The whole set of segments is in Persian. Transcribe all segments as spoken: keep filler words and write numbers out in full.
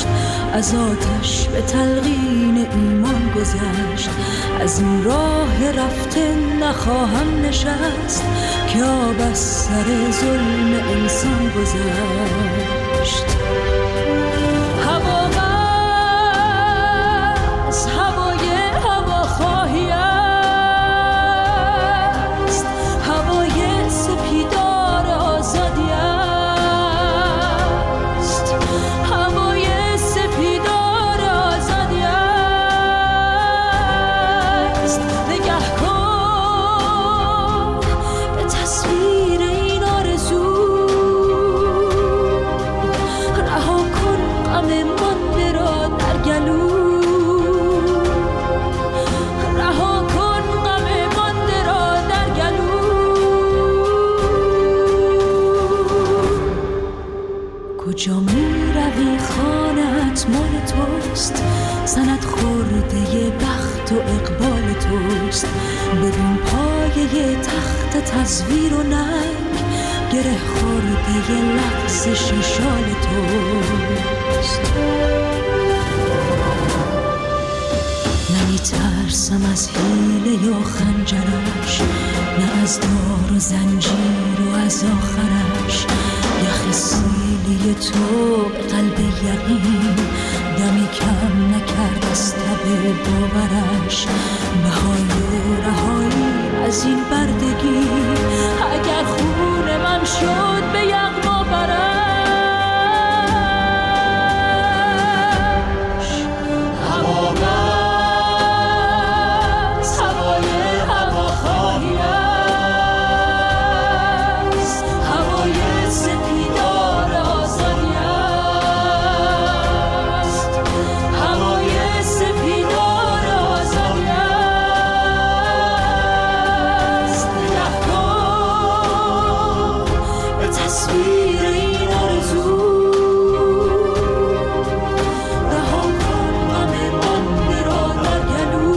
از آتش به تلقین ایمان گذشت. از این راه رفته نخواهم نشست که آب از سر ظلم انسان گذشت. هوا از هوای هواخواهی است، هوای سپیدار آزادی است، هوای سپیدار آزادی است. نگه کن به تصویر این آرزو، رها کن غم مانده را در گلو، رها کن غم مانده را در گلو. کجا می روی خانه‌ات مال توست، سند خورده بخت و اقبال توست. ببین پایه تخت تصویر و ننگ، گره خورده لغزش شال توست. نمی ترسم از حیله یا خنجرش، نه از دار و زنجیر و از آخرش. یخ سیلی تو به قلب یقین، دمی کم نکرد از تب باورش. بهای رهایی از این بردگی، اگر خون من شد به یغما برش. هوا بس هوای هواخواهی است، هوای سپیدار آزادی است، هوای سپیدار آزادی است. نگه کن به تصویر این آرزو، رها کن غم مانده را در گلو،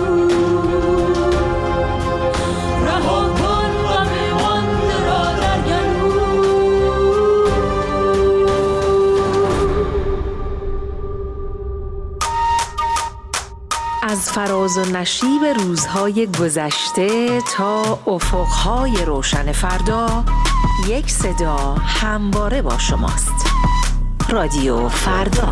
رها کن غم مانده را در گلو. از فراز و نشیب روزهای گذشته تا افقهای روشن فردا، یک صدا همواره با شماست. رادیو فردا.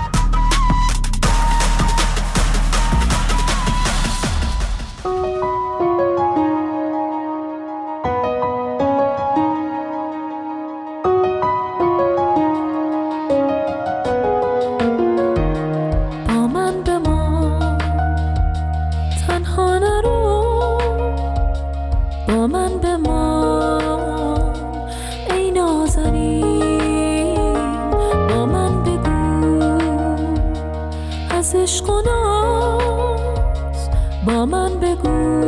با من بمان، تنها نرو، با من بمان ای نازنین. با من بگو از عشق و ناز، با من بگو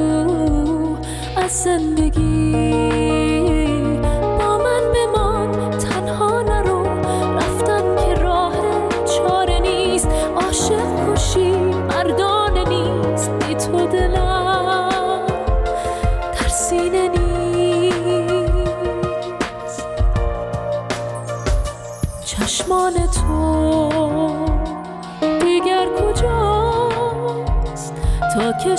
از زندگی. با من بمان، تنها نرو، رفتن که راه چاره نیست. عاشق کشی مردانه نیست، بی تو دلم در سینه نیست. چشمان تو دیگر کجاست تا که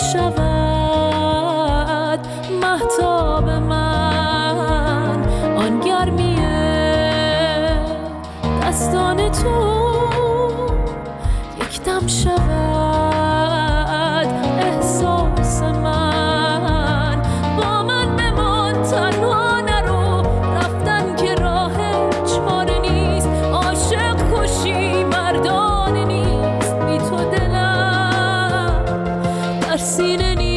شود مهتاب من؟ آن گرمیه دستان تو یک دم شود احساس من. با من بمان، تنها نرو، رفتن که راه چاره نیست. عاشق کشی مردانه نیست، بی تو دلم در سینه نیست.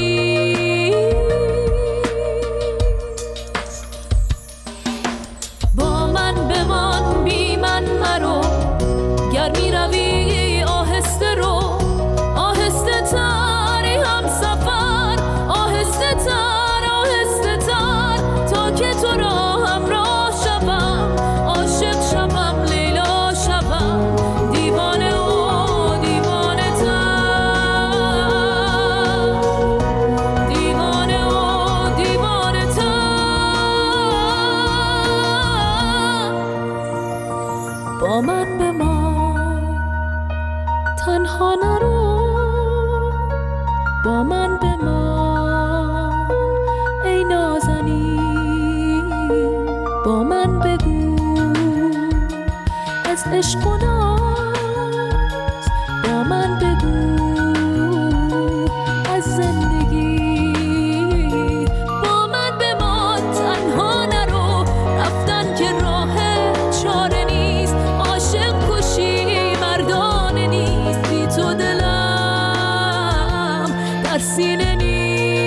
با من بمان ای نازنین، با من بگو از عشق و ناز، با من بگو از زندگی، با من بمان تنها نرو، رفتن که راه چاره نیست، عاشق کشی مردانه نیست، بی تو دلم در سینه نیست.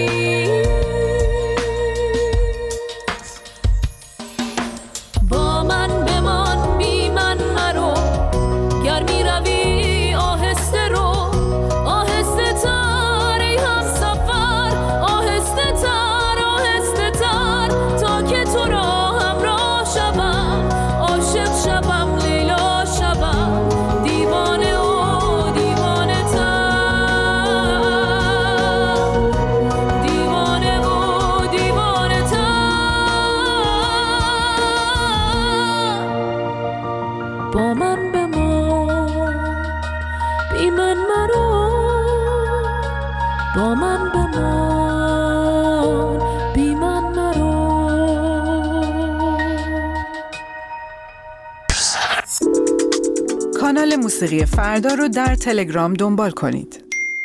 با من بمان بی من مرو، گر می روی آهسته رو، آهسته تر ای هم سفر، آهسته تر آهسته تر، تا که تو را همراه شوم، عاشق شوم لیلا شوم، دیوانه و دیوانه تر، دیوانه و دیوانه تر. با من بمان بی من مرو، با من بمان بی من مرو. کانال موسیقی فردا رو در تلگرام دنبال کنید.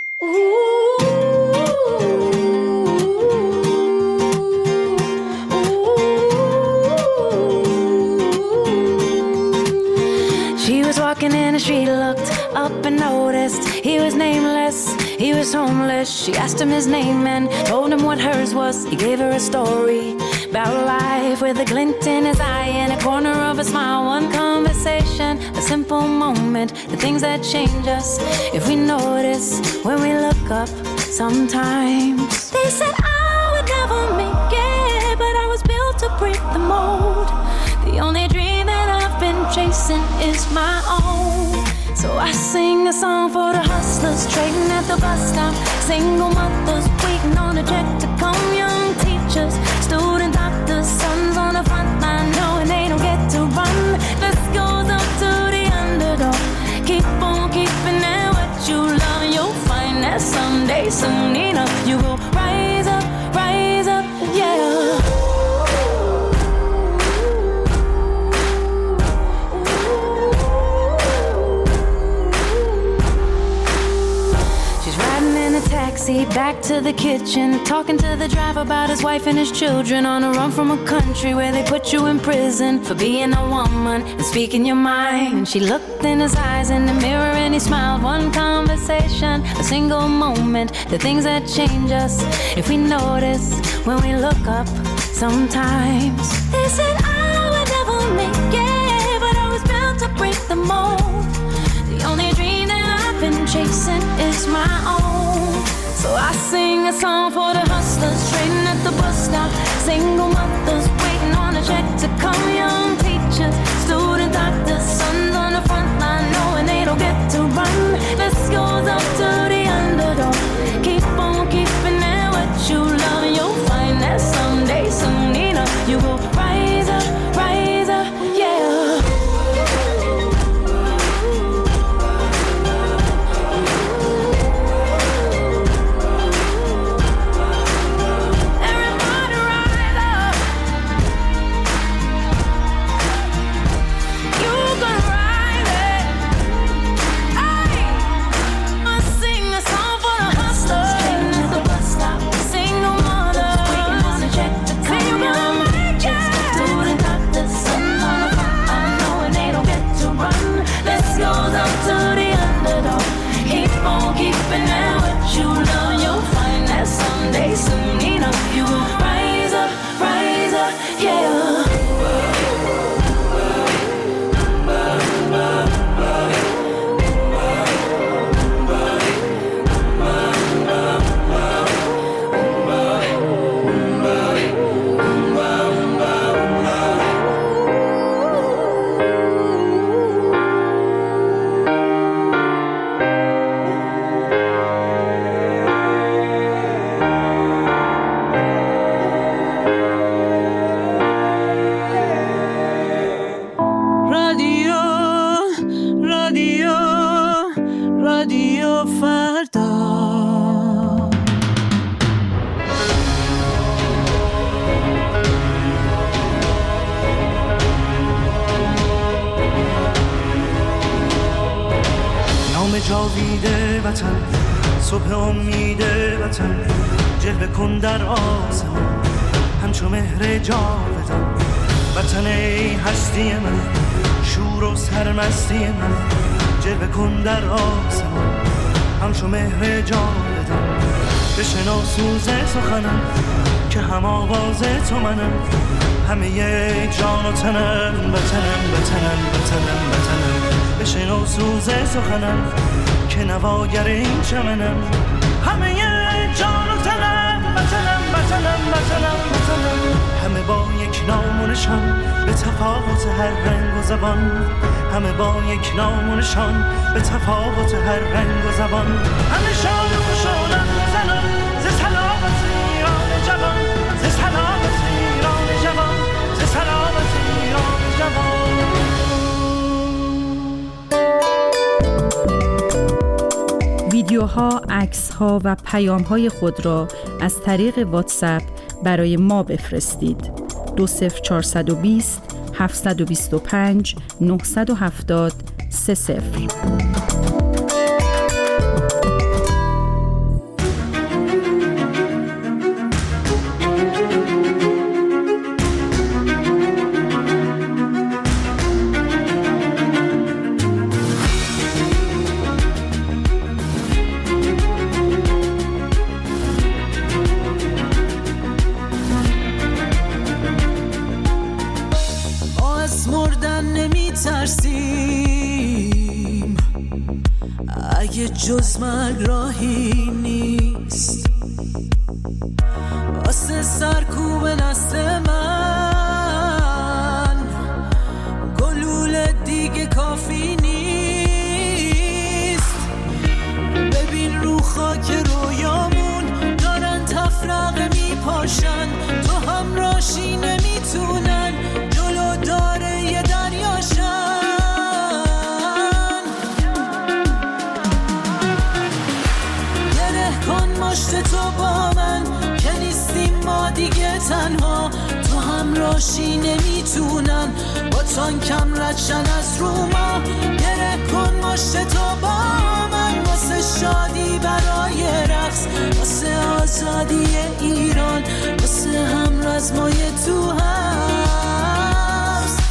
She was walking in the street, looked up and noticed he was nameless, he was homeless. She asked him his name and told him what hers was. He gave her a story about life with a glint in his eye and a corner of a smile. One conversation, a simple moment, the things that change us if we notice when we look up sometimes. They said I would never make it, but I was built to break the mold. The only dream that I've been chasing is my own. So I sing a song for the hustlers trading at the bus stop, single mothers waiting on a check to come, young teachers, student doctors, sons on the front line knowing they don't get to run. This goes up to the underdog. Keep on keeping at what you love, and you'll find that someday, soon enough, you will rise up, rise up, yeah. Taxi back to the kitchen, talking to the driver about his wife and his children, on a run from a country where they put you in prison for being a woman and speaking your mind. And she looked in his eyes in the mirror and he smiled. One conversation, a single moment, the things that change us if we notice when we look up sometimes. They said I would never make it, but I was built to break the mold. The only dream that I've been chasing is my own. So I sing a song for the hustlers trading at the bus stop, single mothers waiting on a check to come, young teachers, student doctors, sons on the front line knowing they don't get to run. This goes up to the underdog. Keep on keeping at what you love, and you'll find that someday, soon enough, you will rise up, rise up, yeah. رادیو فردا. نام جاویده وطن، صبح امید وطن، جلوه کن در آسمان همچو مهر جاودان. وطن ای هستی من، شور و سرمستی من، جلوه کن در آسمان همچو مهر جاودان. بشنو سوز سخنم که هم آواز تو منم، همه یک جان و تنم، وطنم وطنم وطنم وطنم. بشنو سوز سخنم که نواگر این چمنم، همه یک جان و تنم، وطنم وطنم وطنم وطنم. همه با یک نام و نشان به تفاوت هر رنگ و زبان، همه با یک نام و نشان به تفاوت هر رنگ و زبان. همه شاد و خوشحالم زنان ز سلامت ایران جوان، ز سلامت ایران جوان، ز سلامت ایران جوان. ویدیوها، عکس‌ها و پیام‌های خود را از طریق واتساپ برای ما بفرستید. دو صفر چهارصد و بیست هفتصد و بیست و پنج نهصد و هفتاد سه صفر. جز مرگ راهی نیست واسه سرکوب نسل من، گلوله دیگه کافی نیست. ببین رو خاک رویامون دارن تفرقه میپاشن، تو همراشی نمیتونن جلو داره یه دریاشن. مشت تو با من که نیستیم ما دیگه تنها، تو همراشی نمیتونن با تانکم ردشن از رو ما. گره کن مشت تو با من واسه شادی برای رقص، واسه آزادی ایران، واسه هم رزمای تو هست.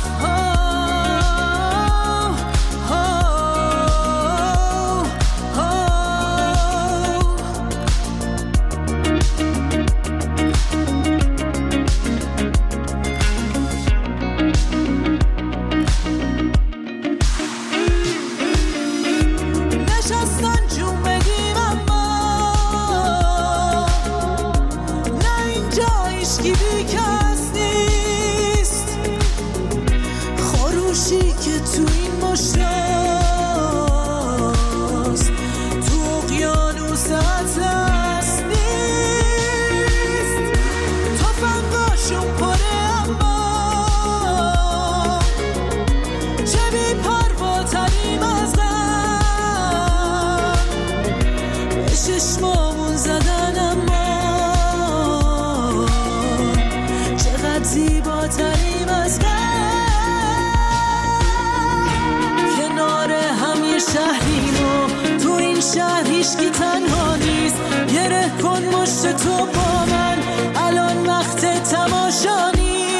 تو با من الان وقت تماشا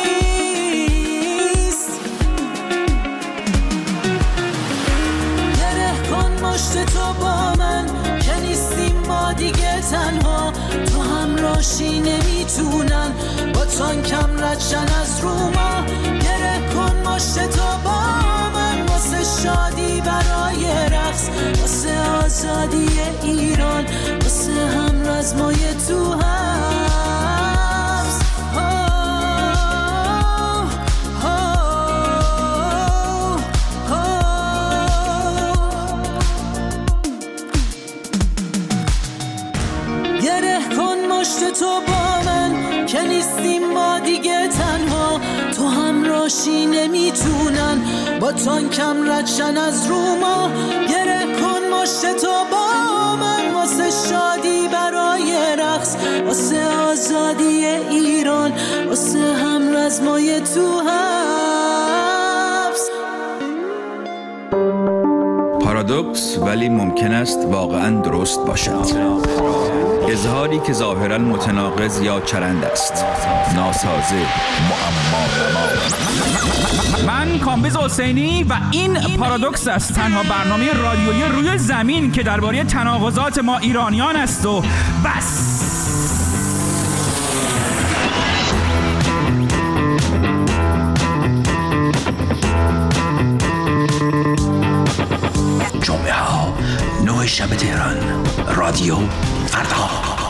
نیست. گره کن مشت تو با من که نیستیم ما دیگه تنها، تو همراشی نمیتونن با تانکم ردشن از رو ما. گره کن مشت تو با من واسه شادی برای رقص، واسه آزادی ایران، واسه هم رزمای تو هست. گره کن مشت تو با من که نیستیم ما دیگه تنها، تو همراشی نمیتونن با تانکم ردشن از رو ما. گره کن مشت تو با من واسه شادی برای رقص، واسه آزادی ایران، واسه هم رزمای تو حبس. پارادوکس ولی ممکن است واقعاً درست باشد. اظهاری که ظاهراً متناقض یا چرند است. ناسازه، معما نما. من کامبیز حسینی و این پارادوکس است، تنها برنامه رادیویی روی زمین که درباره تناقضات ما ایرانیان است و بس. جمعه ها نه شب تهران، رادیو فردا.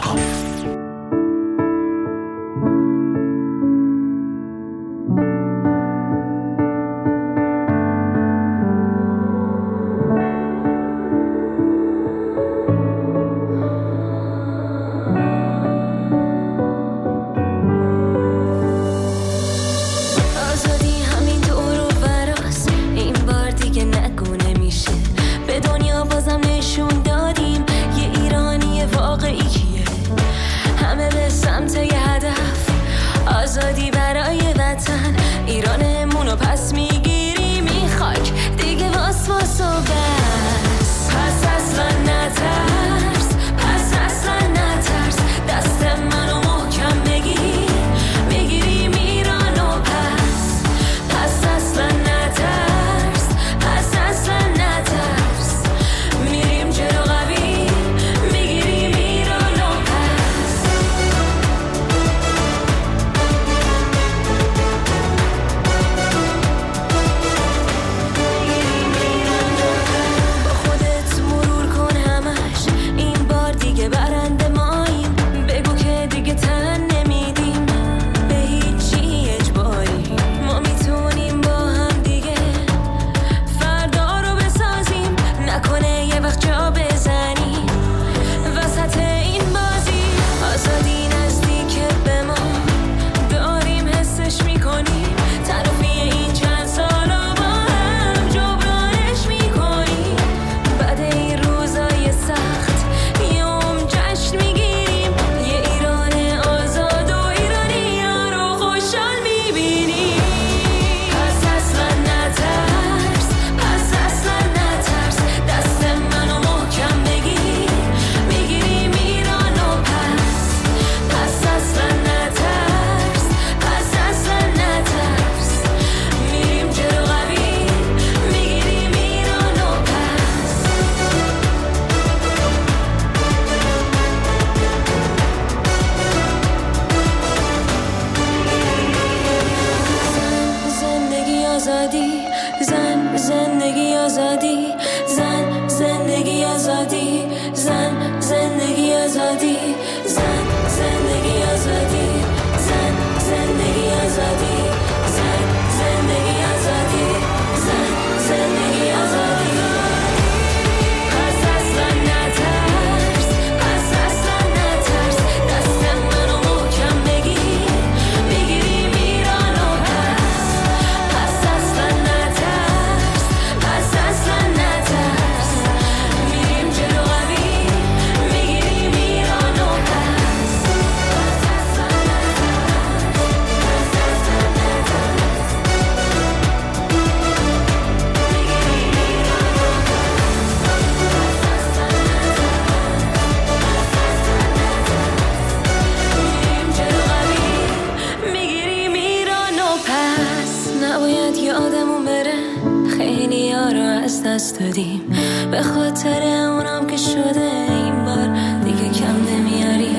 به خاطر اونم که شده این بار دیگه کم نمیاری.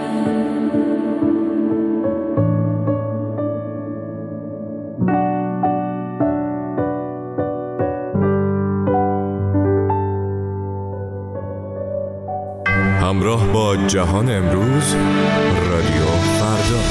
همراه با جهان امروز، رادیو فردا.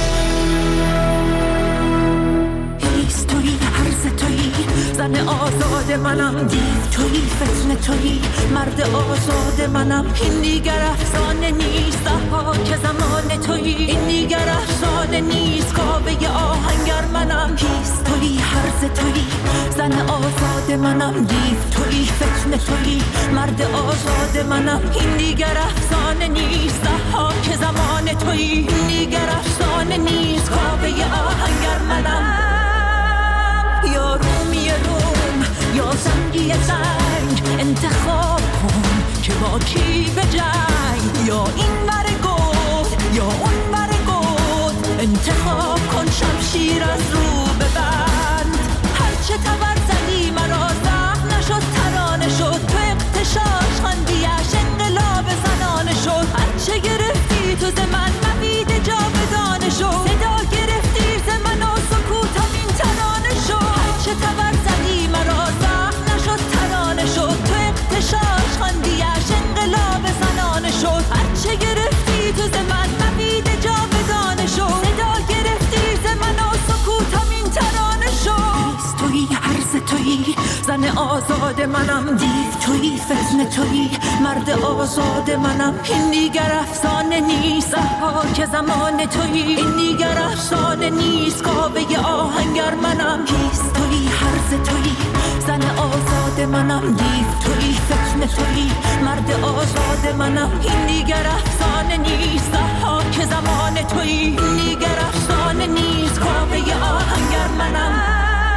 زن آزاد منم، دیو تویی، فتنه تویی، مرد آزاد منم. این دیگر افسانه نیست، ضحاک زمان تویی. این دیگر افسانه نیست، کاوه آهنگر منم. کیست تویی، هرز تویی، زن آزاد منم. دیو تویی، فتنه تویی، مرد آزاد منم. این دیگر افسانه نیست، ضحاک زمان تویی. این دیگر افسانه نیست، کاوه آهنگر منم. یا رومی روم یا زنگی زنگ انتخاب کن که با کی به جنگ یا این ور گفت یا اون ور گفت انتخاب کن شمشیر از رو ببند هرچه تبر زدی مرا زخم نشد ترانه شد تو اقتشاش خواندیش انقلاب زنانه شد هرچه گرفتی تو ز من نوید جاودانه شد صدا گرفتی ز من و سکوتم این ترانه شد هرچه تبر زدی مرا زخم نشد ترانه شد تو اقتشاش خواندیش انقلاب زنانه شد هرچه گرفتی تو ز من نوید جاودانه شد صدا گرفتی ز من و سکوتم این ترانه شد تویی عرض تویی زن آزاد منم دیو تویی فتنه تویی مرد آزاد منم این دیگر افسانه نیست که زمان تویی این دیگر افسانه نیست کاوه آهنگر منم کیست تویی هرز تویی زن آزاد منم دیو تویی فتنه تویی مرد آزاد منم این دیگر افسانه نیست که زمان تویی این دیگر افسانه نیست کاوه آهنگر منم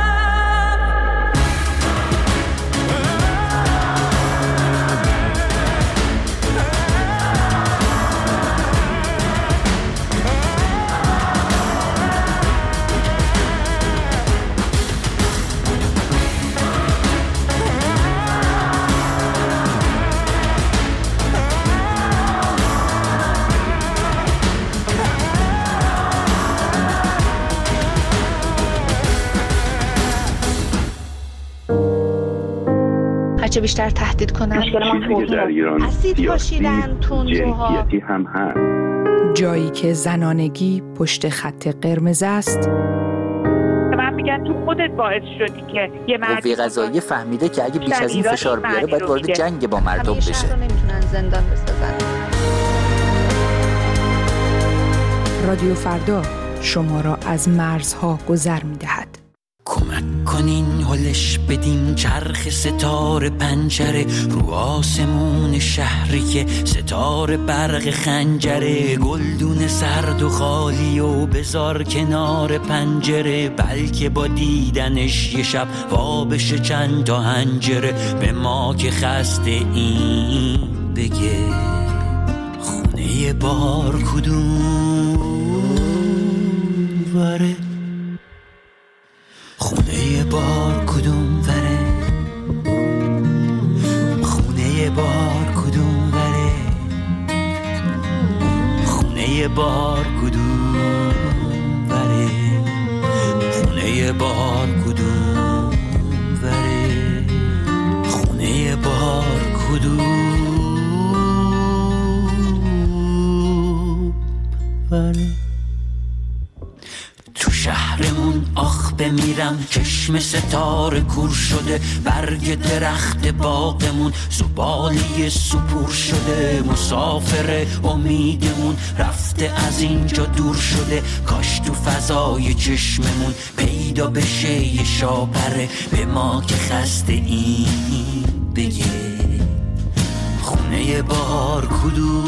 چه بیشتر تهدید کنن در ایران اسید پاشیدن تندروها هم هست جایی که زنانگی پشت خط قرمز است. من میگن تو خودت باعث شدی که یه مرد قوه قضاییه فهمیده که اگه بیش از این فشار بیاره باید وارد جنگ با مردم بشه. همیشه رو نمیتونن زندان بسازن. رادیو فردا شما را از مرزها گذر میدهد. کمک کنین هلش بدیم چرخ ستاره پنجره رو آسمون شهری که ستاره برق خنجره گلدون سرد و خالی و بذار کنار پنجره بلکه با دیدنش یه شب وا بشه چند تا هنجره به ما که خسته این بگه خونه بار کدوم وره خونه بار کدوم وره خونه بار کدوم وره خونه بار کدوم وره خونه بار کدوم وره خونه بار کدوم وره تو شهرمون آخ بمیرم چشم ستاره کور شده برگ درخت باغمون زباله سپور شده مسافر امیدمون رفته از اینجا دور شده کاش تو فضای چشممون پیدا بشه یه شاپره به ما که خسته این بگه خونه بار کدوم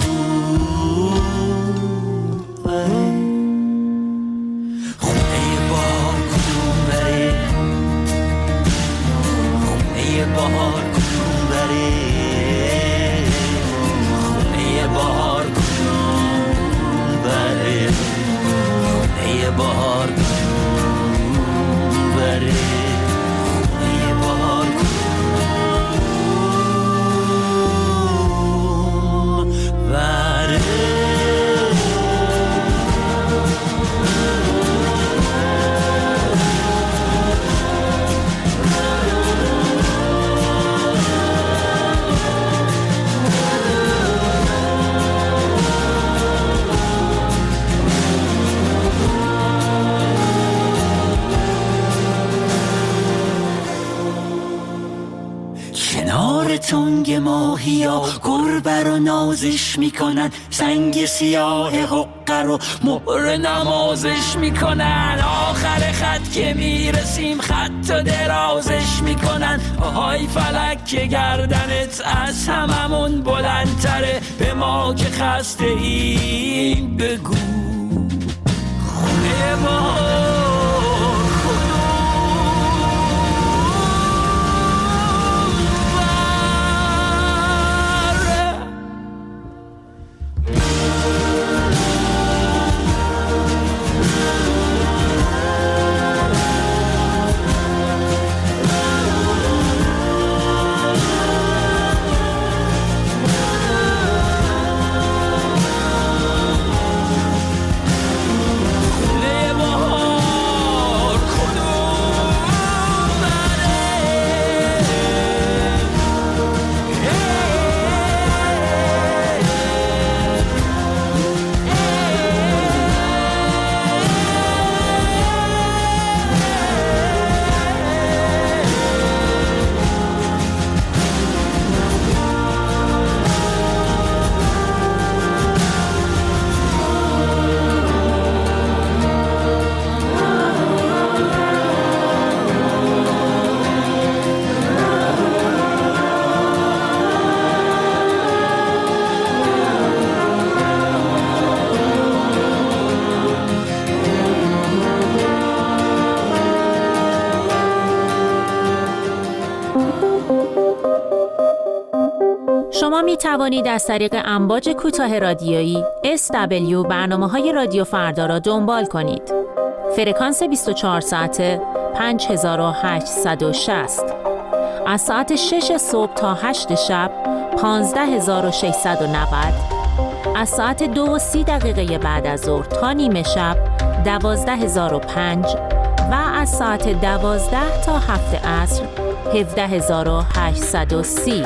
بهار کدوم بره خونه بهار کدوم بره خونه بهار کدوم بره خونه بهار کدوم بره تنگ ماهیا گربه رو نازش میکنن سنگ سیاه حقه رو مهر نمازش میکنن آخر خط که میرسیم خط و درازش میکنن آهای فلک که گردنت از هممون بلندتره به ما که خسته ایم بگو خونه ما می توانید از طریق امواج کوتاه رادیویی اس دبلیو برنامه‌های رادیو فردا را دنبال کنید. فرکانس بیست و چهار ساعته پنج هزار و هشتصد و شصت. از ساعت شش صبح تا هشت شب پانزده هزار و ششصد و نود. از ساعت دو و سی دقیقه بعد از ظهر تا نیمه شب دوازده هزار و پنج و از ساعت دوازده تا هفت عصر هفده هزار و هشتصد و سی.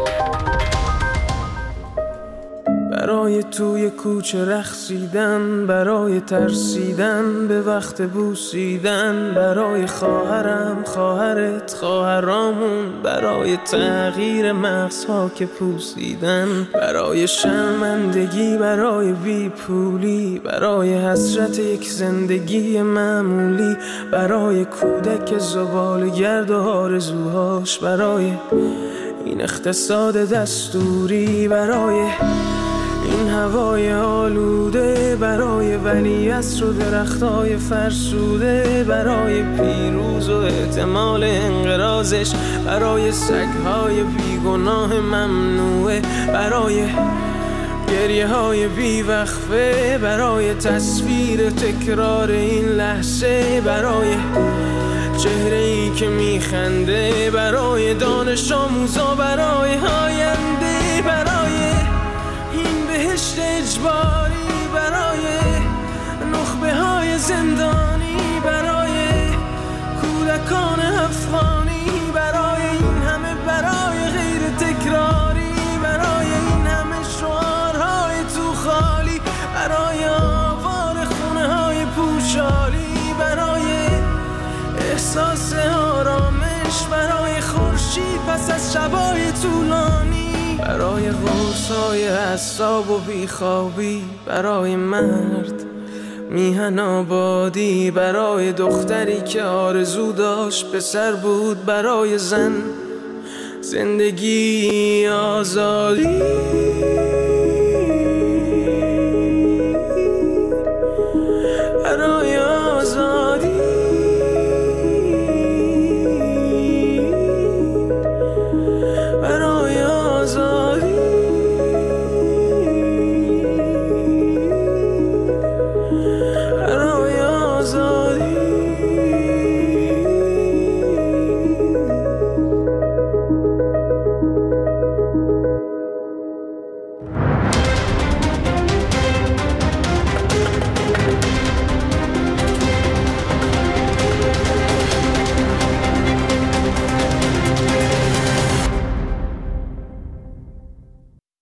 برای توی کوچه رقصیدن، برای ترسیدن به وقت بوسیدن، برای خواهرم خواهرت خواهرامون، برای تغییر مغزها که پوسیدن، برای شرمندگی برای بی پولی، برای حسرت یک زندگی معمولی، برای کودک زبالگرد و آرزوهاش، برای این اقتصاد دستوری، برای این هوای آلوده، برای ولیعصر و درختای فرسوده، برای پیروز و احتمال انقراضش، برای سگهای بیگناه ممنوعه، برای گریه های بیوقفه، برای تصویر تکرار این لحظه، برای چهره ای که میخنده، برای دانش آموزا، برای آینده، برای این بهشت اجباری، برای نخبه های زندانی، برای کودکان افغانی، برای این همه برای غیر تکراری، برای این همه شعارهای تو خالی، برای آوار خونه های پوشالی، برای احساس آرامش، برای خورشید پس از شبای طولانی، برای غرصای اعصاب و بیخوابی، برای مرد میهن آبادی، برای دختری که آرزو داشت پسر بود، برای زن زندگی آزادی.